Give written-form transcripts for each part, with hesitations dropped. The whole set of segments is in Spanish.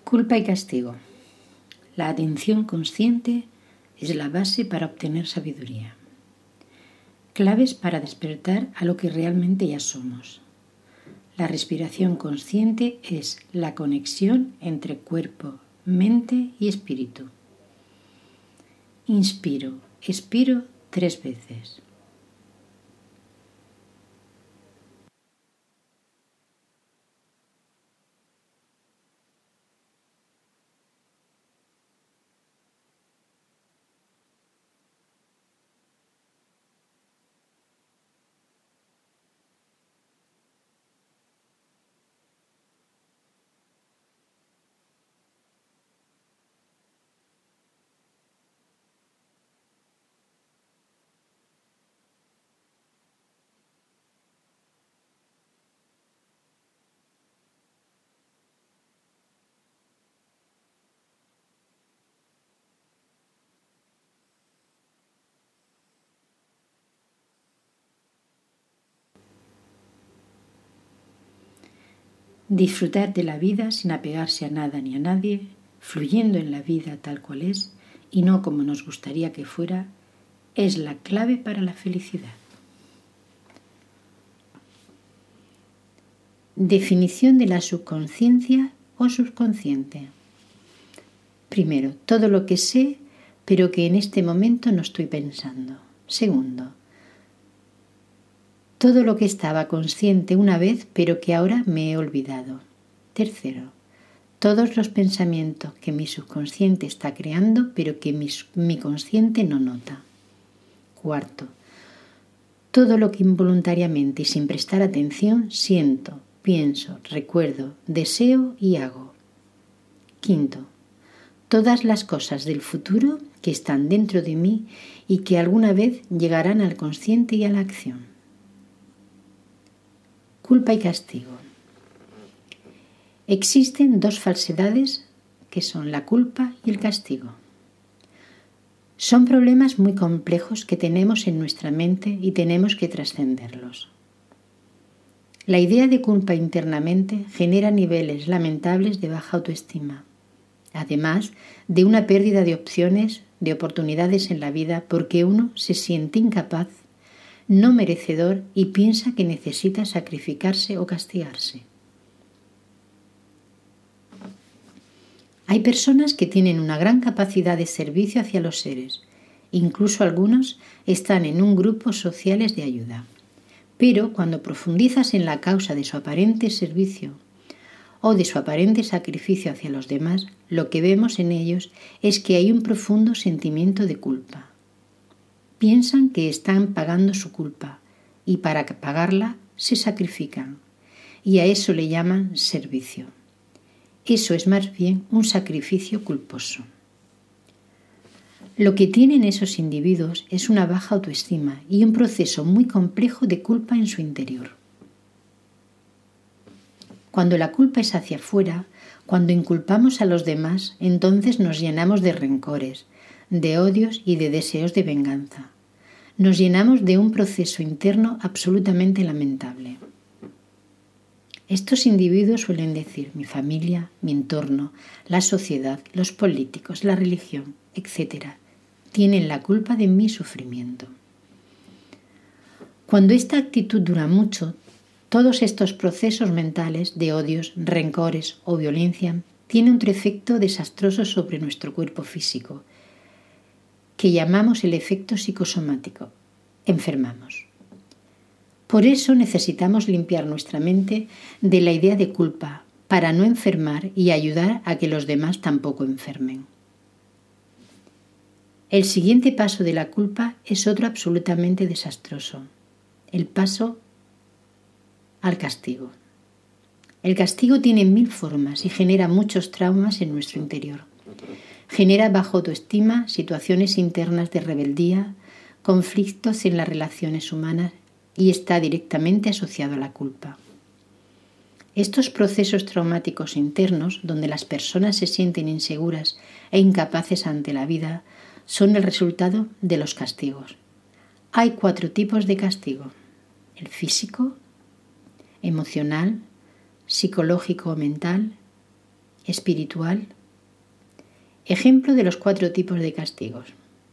Culpa y castigo. La atención consciente es la base para obtener sabiduría. Claves para despertar a lo que realmente ya somos. La respiración consciente es la conexión entre cuerpo, mente y espíritu. Inspiro, expiro 3 veces. Disfrutar de la vida sin apegarse a nada ni a nadie, fluyendo en la vida tal cual es y no como nos gustaría que fuera, es la clave para la felicidad. Definición de la subconsciencia o subconsciente. Primero, todo lo que sé, pero que en este momento no estoy pensando. Segundo, todo lo que estaba consciente una vez, pero que ahora me he olvidado. Tercero, todos los pensamientos que mi subconsciente está creando, pero que mi consciente no nota. Cuarto, todo lo que involuntariamente y sin prestar atención siento, pienso, recuerdo, deseo y hago. Quinto, todas las cosas del futuro que están dentro de mí y que alguna vez llegarán al consciente y a la acción. Culpa y castigo. Existen 2 falsedades que son la culpa y el castigo. Son problemas muy complejos que tenemos en nuestra mente y tenemos que trascenderlos. La idea de culpa internamente genera niveles lamentables de baja autoestima, además de una pérdida de opciones, de oportunidades en la vida porque uno se siente incapaz, no merecedor y piensa que necesita sacrificarse o castigarse. Hay personas que tienen una gran capacidad de servicio hacia los seres, incluso algunos están en un grupo sociales de ayuda. Pero cuando profundizas en la causa de su aparente servicio o de su aparente sacrificio hacia los demás, lo que vemos en ellos es que hay un profundo sentimiento de culpa. Piensan que están pagando su culpa y para pagarla se sacrifican y a eso le llaman servicio. Eso es más bien un sacrificio culposo. Lo que tienen esos individuos es una baja autoestima y un proceso muy complejo de culpa en su interior. Cuando la culpa es hacia afuera, cuando inculpamos a los demás, entonces nos llenamos de rencores, de odios y de deseos de venganza. Nos llenamos de un proceso interno absolutamente lamentable. Estos individuos suelen decir mi familia, mi entorno, la sociedad, los políticos, la religión, etc. tienen la culpa de mi sufrimiento. Cuando esta actitud dura mucho, todos estos procesos mentales de odios, rencores o violencia tienen un efecto desastroso sobre nuestro cuerpo físico, que llamamos el efecto psicosomático. Enfermamos. Por eso necesitamos limpiar nuestra mente de la idea de culpa para no enfermar y ayudar a que los demás tampoco enfermen. El siguiente paso de la culpa es otro absolutamente desastroso, el paso al castigo. El castigo tiene 1000 formas y genera muchos traumas en nuestro interior. Genera baja autoestima, situaciones internas de rebeldía, conflictos en las relaciones humanas y está directamente asociado a la culpa. Estos procesos traumáticos internos, donde las personas se sienten inseguras e incapaces ante la vida, son el resultado de los castigos. Hay 4 tipos de castigo: el físico, emocional, psicológico o mental, Espiritual. Ejemplo de los 4 tipos de castigos.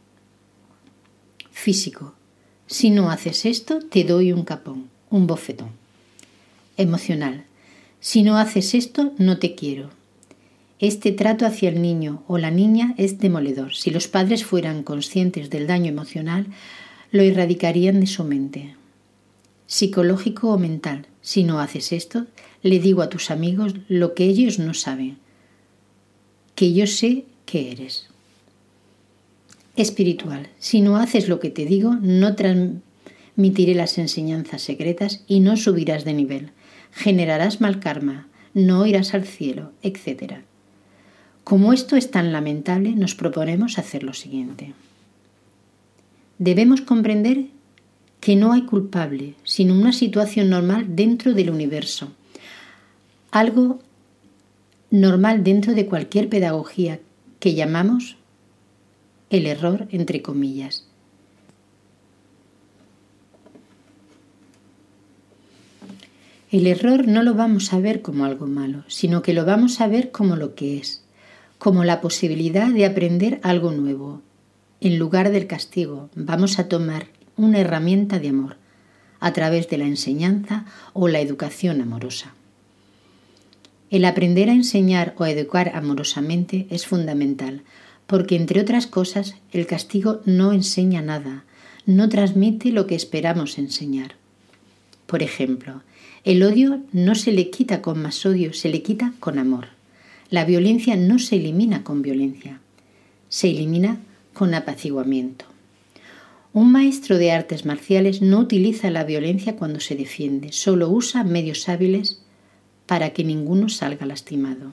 Físico. Si no haces esto, te doy un capón, un bofetón. Emocional. Si no haces esto, no te quiero. Este trato hacia el niño o la niña es demoledor. Si los padres fueran conscientes del daño emocional, lo erradicarían de su mente. Psicológico o mental. Si no haces esto, le digo a tus amigos lo que ellos no saben, que yo sé que eres. Espiritual. Si no haces lo que te digo, no transmitiré las enseñanzas secretas y no subirás de nivel. Generarás mal karma, no irás al cielo, etc. Como esto es tan lamentable, nos proponemos hacer lo siguiente. Debemos comprender que no hay culpable, sino una situación normal dentro del universo. Algo normal dentro de cualquier pedagogía que llamamos el error, entre comillas. El error no lo vamos a ver como algo malo, sino que lo vamos a ver como lo que es, como la posibilidad de aprender algo nuevo. En lugar del castigo, vamos a tomar una herramienta de amor, a través de la enseñanza o la educación amorosa. El aprender a enseñar o a educar amorosamente es fundamental, porque entre otras cosas el castigo no enseña nada, no transmite lo que esperamos enseñar. Por ejemplo, el odio no se le quita con más odio, se le quita con amor. La violencia no se elimina con violencia, se elimina con apaciguamiento. Un maestro de artes marciales no utiliza la violencia cuando se defiende, solo usa medios hábiles para que ninguno salga lastimado.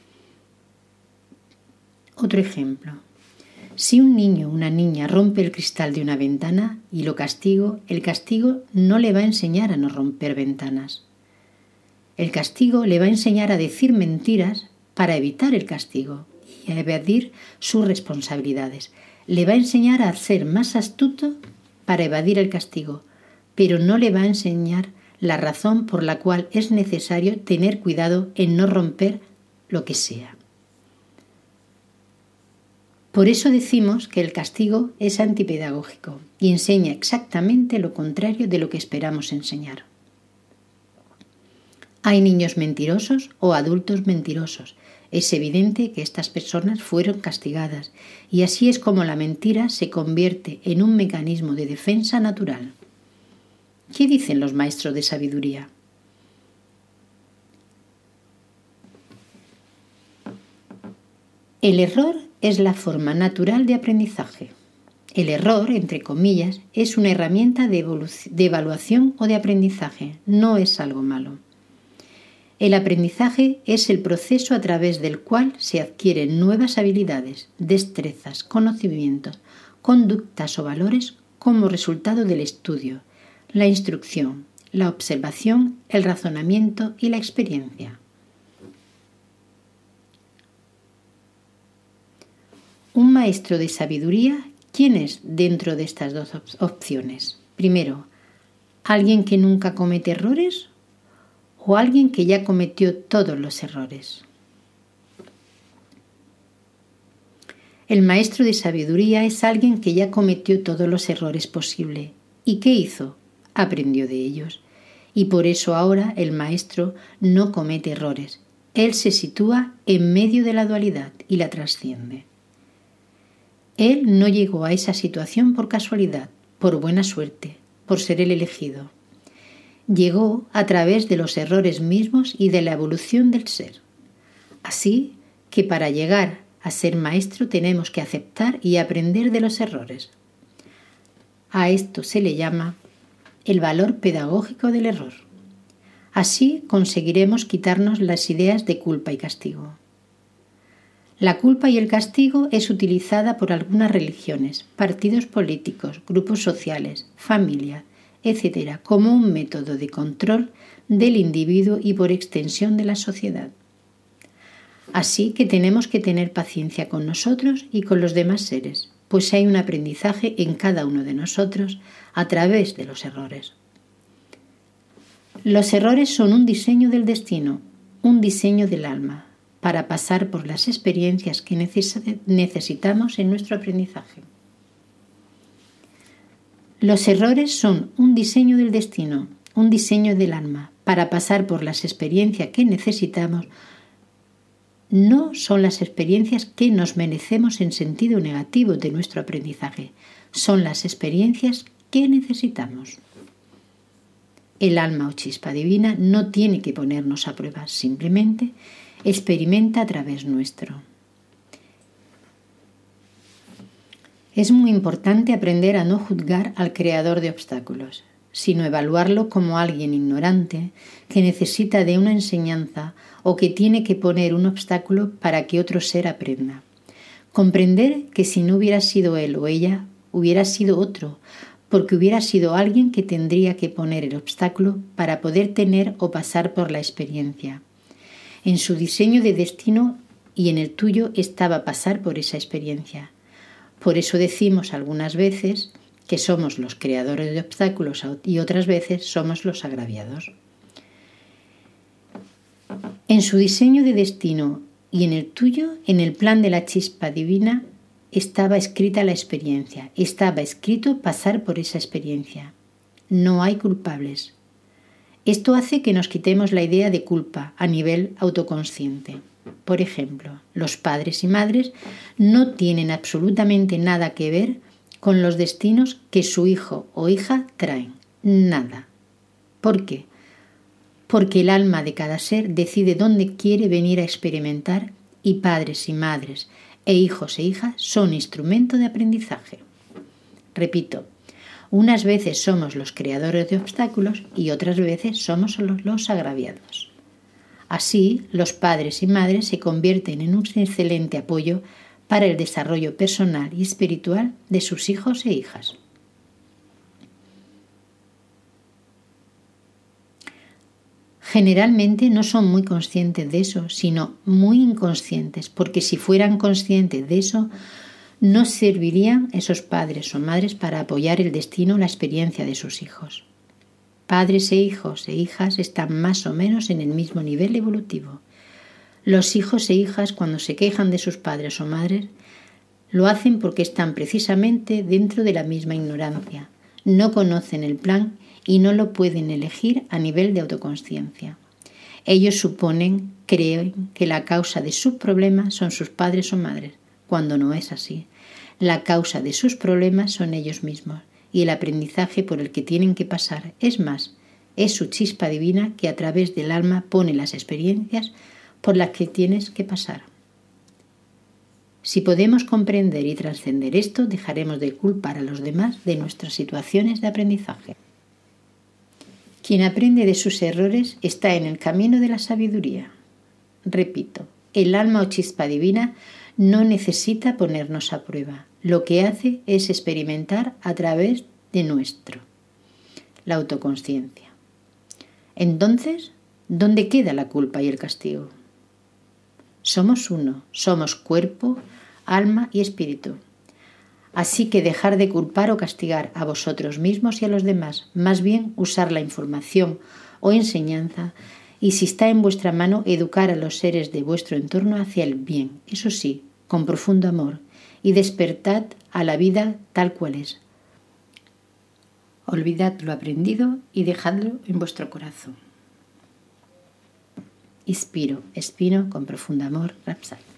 Otro ejemplo. Si un niño o una niña rompe el cristal de una ventana y lo castigo, el castigo no le va a enseñar a no romper ventanas. El castigo le va a enseñar a decir mentiras para evitar el castigo y a evadir sus responsabilidades. Le va a enseñar a ser más astuto para evadir el castigo, pero no le va a enseñar la razón por la cual es necesario tener cuidado en no romper lo que sea. Por eso decimos que el castigo es antipedagógico y enseña exactamente lo contrario de lo que esperamos enseñar. Hay niños mentirosos o adultos mentirosos. Es evidente que estas personas fueron castigadas y así es como la mentira se convierte en un mecanismo de defensa natural. ¿Qué dicen los maestros de sabiduría? El error es la forma natural de aprendizaje. El error, entre comillas, es una herramienta de evaluación o de aprendizaje, no es algo malo. El aprendizaje es el proceso a través del cual se adquieren nuevas habilidades, destrezas, conocimientos, conductas o valores como resultado del estudio, la instrucción, la observación, el razonamiento y la experiencia. Un maestro de sabiduría, ¿quién es dentro de estas dos opciones? Primero, ¿alguien que nunca comete errores o alguien que ya cometió todos los errores? El maestro de sabiduría es alguien que ya cometió todos los errores posibles. ¿Y qué hizo? Aprendió de ellos. Y por eso ahora el maestro no comete errores. Él se sitúa en medio de la dualidad y la trasciende. Él no llegó a esa situación por casualidad, por buena suerte, por ser el elegido. Llegó a través de los errores mismos y de la evolución del ser. Así que para llegar a ser maestro tenemos que aceptar y aprender de los errores. A esto se le llama el valor pedagógico del error. Así conseguiremos quitarnos las ideas de culpa y castigo. La culpa y el castigo es utilizada por algunas religiones, partidos políticos, grupos sociales, familias, etc., como un método de control del individuo y por extensión de la sociedad. Así que tenemos que tener paciencia con nosotros y con los demás seres, pues hay un aprendizaje en cada uno de nosotros a través de los errores. Los errores son un diseño del destino, un diseño del alma. para pasar por las experiencias que necesitamos en nuestro aprendizaje. Los errores son un diseño del destino, un diseño del alma, para pasar por las experiencias que necesitamos. No son las experiencias que nos merecemos en sentido negativo de nuestro aprendizaje, son las experiencias que necesitamos. El alma o chispa divina no tiene que ponernos a prueba, simplemente experimenta a través nuestro. Es muy importante aprender a no juzgar al creador de obstáculos, sino evaluarlo como alguien ignorante que necesita de una enseñanza o que tiene que poner un obstáculo para que otro ser aprenda. Comprender que si no hubiera sido él o ella, hubiera sido otro, porque hubiera sido alguien que tendría que poner el obstáculo para poder tener o pasar por la experiencia. En su diseño de destino y en el tuyo estaba pasar por esa experiencia. Por eso decimos algunas veces que somos los creadores de obstáculos y otras veces somos los agraviados. En su diseño de destino y en el tuyo, en el plan de la chispa divina, estaba escrita la experiencia, estaba escrito pasar por esa experiencia. No hay culpables. Esto hace que nos quitemos la idea de culpa a nivel autoconsciente. Por ejemplo, los padres y madres no tienen absolutamente nada que ver con los destinos que su hijo o hija traen. Nada. ¿Por qué? Porque el alma de cada ser decide dónde quiere venir a experimentar y padres y madres e hijos e hijas son instrumento de aprendizaje. Repito, unas veces somos los creadores de obstáculos y otras veces somos los agraviados. Así, los padres y madres se convierten en un excelente apoyo para el desarrollo personal y espiritual de sus hijos e hijas. Generalmente no son muy conscientes de eso, sino muy inconscientes, porque si fueran conscientes de eso, no servirían esos padres o madres para apoyar el destino o la experiencia de sus hijos. Padres e hijos e hijas están más o menos en el mismo nivel evolutivo. Los hijos e hijas, cuando se quejan de sus padres o madres, lo hacen porque están precisamente dentro de la misma ignorancia. No conocen el plan y no lo pueden elegir a nivel de autoconsciencia. Ellos creen que la causa de sus problemas son sus padres o madres, cuando no es así. La causa de sus problemas son ellos mismos y el aprendizaje por el que tienen que pasar. Es más, es su chispa divina que a través del alma pone las experiencias por las que tienes que pasar. Si podemos comprender y trascender esto, dejaremos de culpar a los demás de nuestras situaciones de aprendizaje. Quien aprende de sus errores está en el camino de la sabiduría. Repito, el alma o chispa divina no necesita ponernos a prueba. Lo que hace es experimentar a través de la autoconsciencia. Entonces, ¿dónde queda la culpa y el castigo? Somos uno, somos cuerpo, alma y espíritu. Así que dejar de culpar o castigar a vosotros mismos y a los demás, más bien usar la información o enseñanza y si está en vuestra mano, educar a los seres de vuestro entorno hacia el bien, eso sí, con profundo amor, y despertad a la vida tal cual es. Olvidad lo aprendido y dejadlo en vuestro corazón. Inspiro, expiro con profundo amor, Rapsai.